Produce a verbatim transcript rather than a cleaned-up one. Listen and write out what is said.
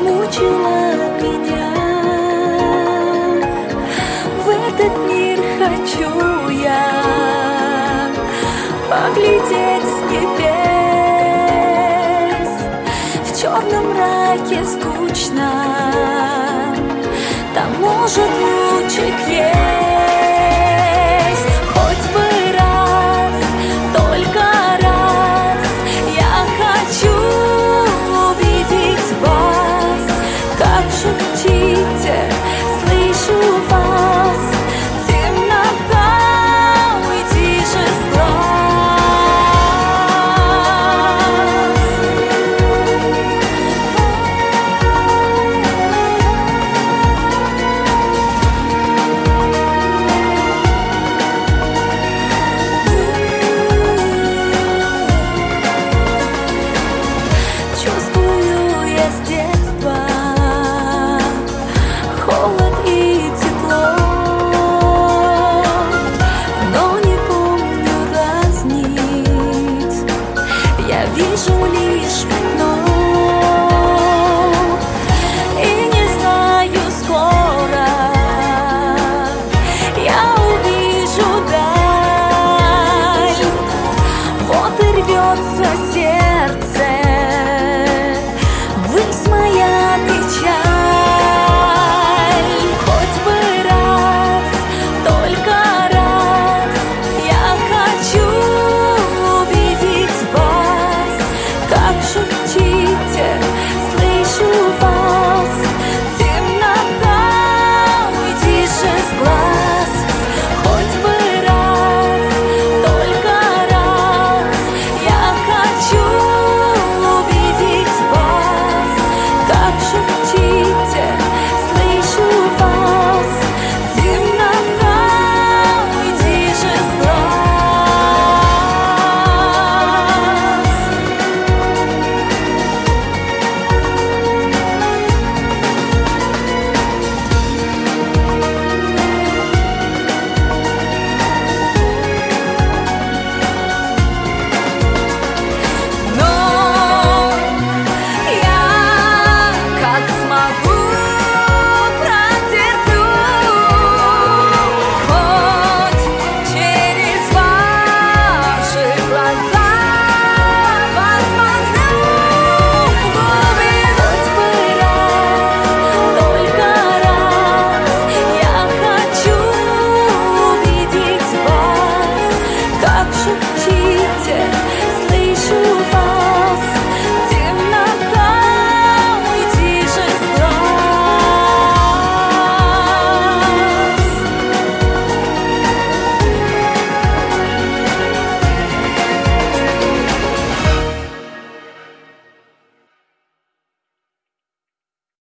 мучила меня. В этот мир хочу я поглядеть с небес. В черном мраке скучно, там может лучик есть. Хоть бы раз, только раз, я хочу увидеть вас. Как шутите, слышу вас, темнота, уйди же с глаз. Чувствую я с детства холод и тепло, но не помню разнить. Я вижу лишь пятно и не знаю, скоро я увижу даль. Вот и рвется сердце